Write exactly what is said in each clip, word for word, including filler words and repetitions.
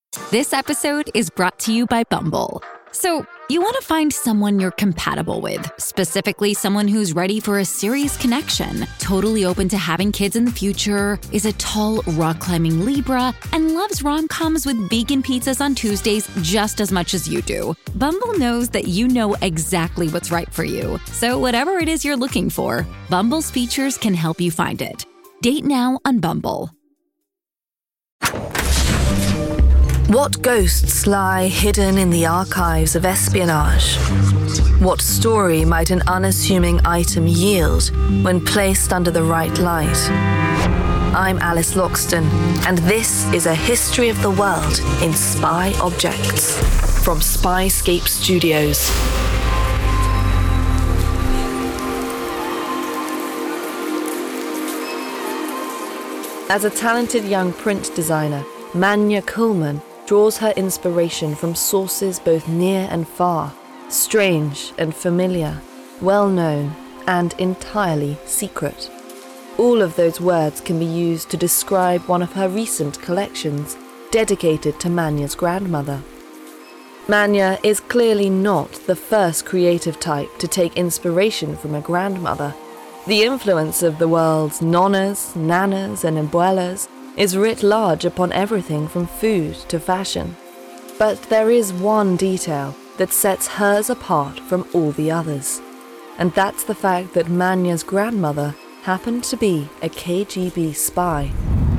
This episode is brought to you by Bumble. So, you want to find someone you're compatible with, specifically someone who's ready for a serious connection, totally open to having kids in the future, is a tall, rock-climbing Libra, and loves rom-coms with vegan pizzas on Tuesdays just as much as you do. Bumble knows that you know exactly what's right for you. So whatever it is you're looking for, Bumble's features can help you find it. Date now on Bumble. What ghosts lie hidden in the archives of espionage? What story might an unassuming item yield when placed under the right light? I'm Alice Loxton, and this is a history of the world in spy objects from Spyscape Studios. As a talented young print designer, Manya Kuhlman draws her inspiration from sources both near and far, strange and familiar, well-known and entirely secret. All of those words can be used to describe one of her recent collections, dedicated to Manya's grandmother. Manya is clearly not the first creative type to take inspiration from a grandmother. The influence of the world's nonnas, nanas and abuelas is writ large upon everything from food to fashion. But there is one detail that sets hers apart from all the others, and that's the fact that Manya's grandmother happened to be a K G B spy.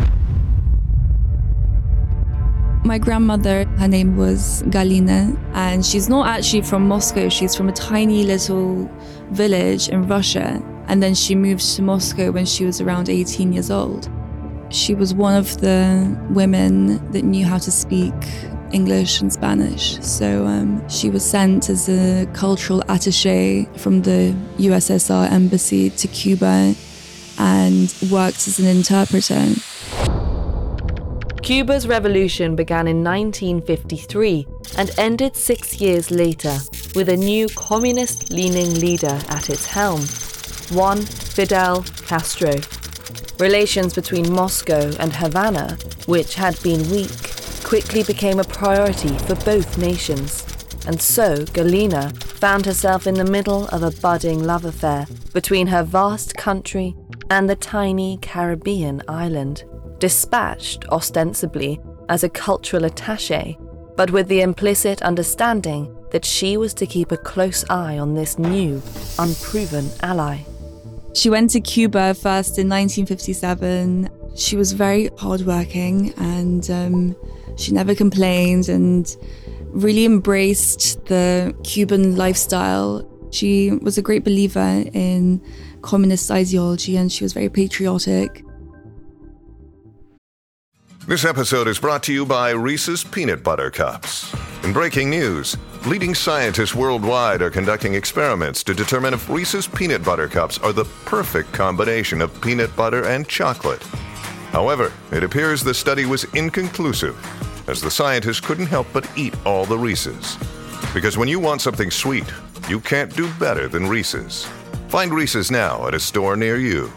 My grandmother, her name was Galina, and she's not actually from Moscow. She's from a tiny little village in Russia, and then she moved to Moscow when she was around eighteen years old. She was one of the women that knew how to speak English and Spanish. So um, she was sent as a cultural attaché from the U S S R embassy to Cuba and worked as an interpreter. Cuba's revolution began in nineteen fifty-three and ended six years later with a new communist-leaning leader at its helm, Juan Fidel Castro. Relations between Moscow and Havana, which had been weak, quickly became a priority for both nations. And so Galina found herself in the middle of a budding love affair between her vast country and the tiny Caribbean island, dispatched ostensibly as a cultural attaché, but with the implicit understanding that she was to keep a close eye on this new, unproven ally. She went to Cuba first in nineteen fifty-seven. She was very hardworking and um, she never complained and really embraced the Cuban lifestyle. She was a great believer in communist ideology and she was very patriotic. This episode is brought to you by Reese's Peanut Butter Cups. In breaking news, leading scientists worldwide are conducting experiments to determine if Reese's Peanut Butter Cups are the perfect combination of peanut butter and chocolate. However, it appears the study was inconclusive, as the scientists couldn't help but eat all the Reese's. Because when you want something sweet, you can't do better than Reese's. Find Reese's now at a store near you.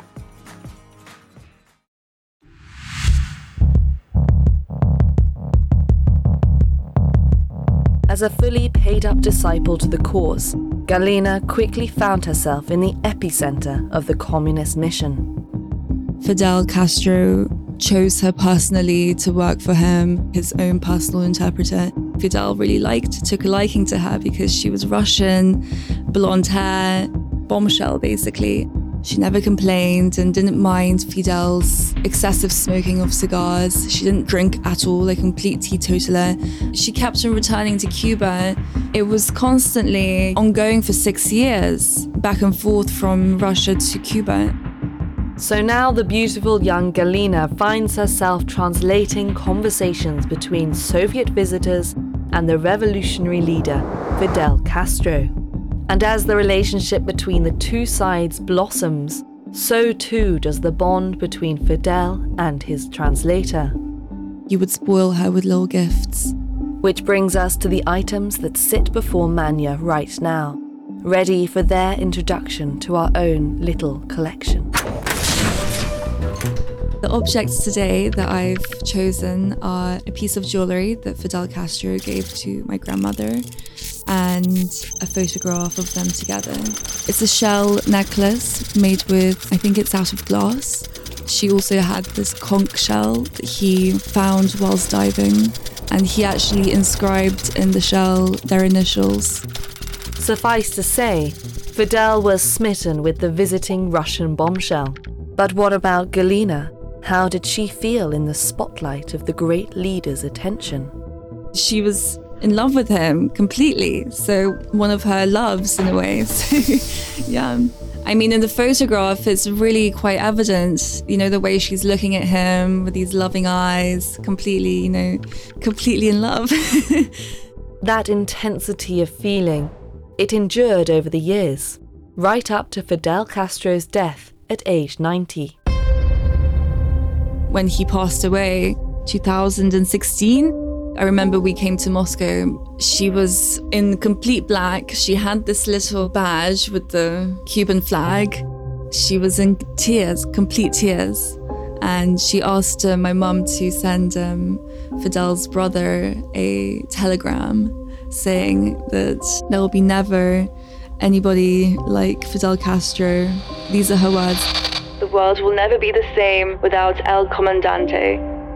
As a fully paid-up disciple to the cause, Galina quickly found herself in the epicenter of the communist mission. Fidel Castro chose her personally to work for him, his own personal interpreter. Fidel really liked, took a liking to her because she was Russian, blonde hair, bombshell basically. She never complained and didn't mind Fidel's excessive smoking of cigars. She didn't drink at all, a complete teetotaler. She kept on returning to Cuba. It was constantly ongoing for six years, back and forth from Russia to Cuba. So now the beautiful young Galina finds herself translating conversations between Soviet visitors and the revolutionary leader, Fidel Castro. And as the relationship between the two sides blossoms, so too does the bond between Fidel and his translator. You would spoil her with little gifts. Which brings us to the items that sit before Manya right now, ready for their introduction to our own little collection. The objects today that I've chosen are a piece of jewellery that Fidel Castro gave to my grandmother and a photograph of them together. It's a shell necklace made with, I think it's out of glass. She also had this conch shell that he found whilst diving, and he actually inscribed in the shell their initials. Suffice to say, Fidel was smitten with the visiting Russian bombshell. But what about Galina? How did she feel in the spotlight of the great leader's attention? She was in love with him completely. So one of her loves in a way. So, yeah. I mean, in the photograph, it's really quite evident, you know, the way she's looking at him with these loving eyes, completely, you know, completely in love. That intensity of feeling, it endured over the years, right up to Fidel Castro's death at age ninety. When he passed away, two thousand sixteen, I remember we came to Moscow. She was in complete black. She had this little badge with the Cuban flag. She was in tears, complete tears. And she asked uh, my mum to send um, Fidel's brother a telegram saying that there will be never anybody like Fidel Castro. These are her words. The world will never be the same without El Comandante.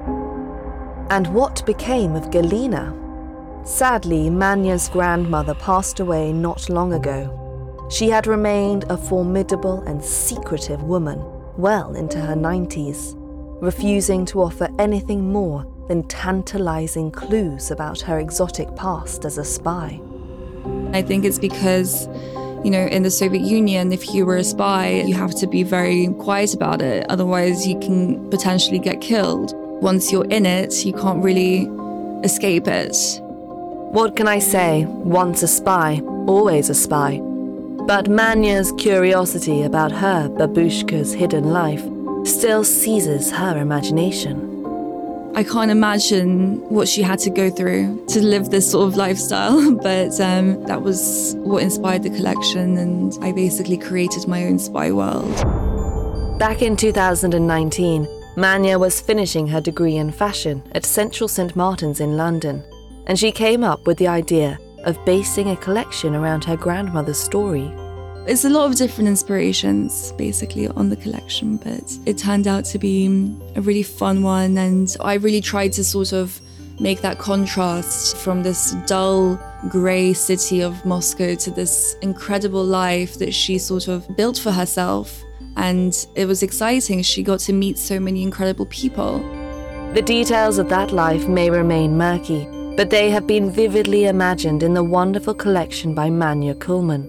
And what became of Galina? Sadly, Manya's grandmother passed away not long ago. She had remained a formidable and secretive woman well into her nineties, refusing to offer anything more than tantalizing clues about her exotic past as a spy. I think it's because, you know, in the Soviet Union, if you were a spy, you have to be very quiet about it. Otherwise, you can potentially get killed. Once you're in it, you can't really escape it. What can I say? Once a spy, always a spy. But Manya's curiosity about her babushka's hidden life still seizes her imagination. I can't imagine what she had to go through to live this sort of lifestyle, but um, that was what inspired the collection, and I basically created my own spy world. Back in two thousand nineteen, Manya was finishing her degree in fashion at Central Saint Martin's in London, and she came up with the idea of basing a collection around her grandmother's story. It's a lot of different inspirations, basically, on the collection, but it turned out to be a really fun one, and I really tried to sort of make that contrast from this dull, grey city of Moscow to this incredible life that she sort of built for herself. And it was exciting. She got to meet so many incredible people. The details of that life may remain murky, but they have been vividly imagined in the wonderful collection by Manya Kuhlman.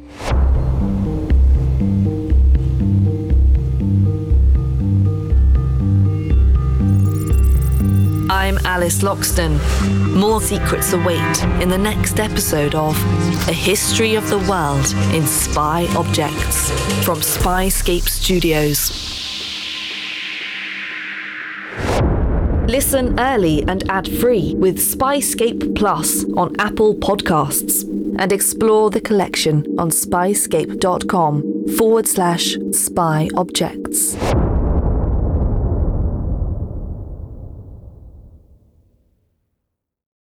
I'm Alice Loxton. More secrets await in the next episode of A History of the World in Spy Objects from Spyscape Studios. Listen early and ad-free with Spyscape Plus on Apple Podcasts and explore the collection on spyscape.com forward slash spy objects.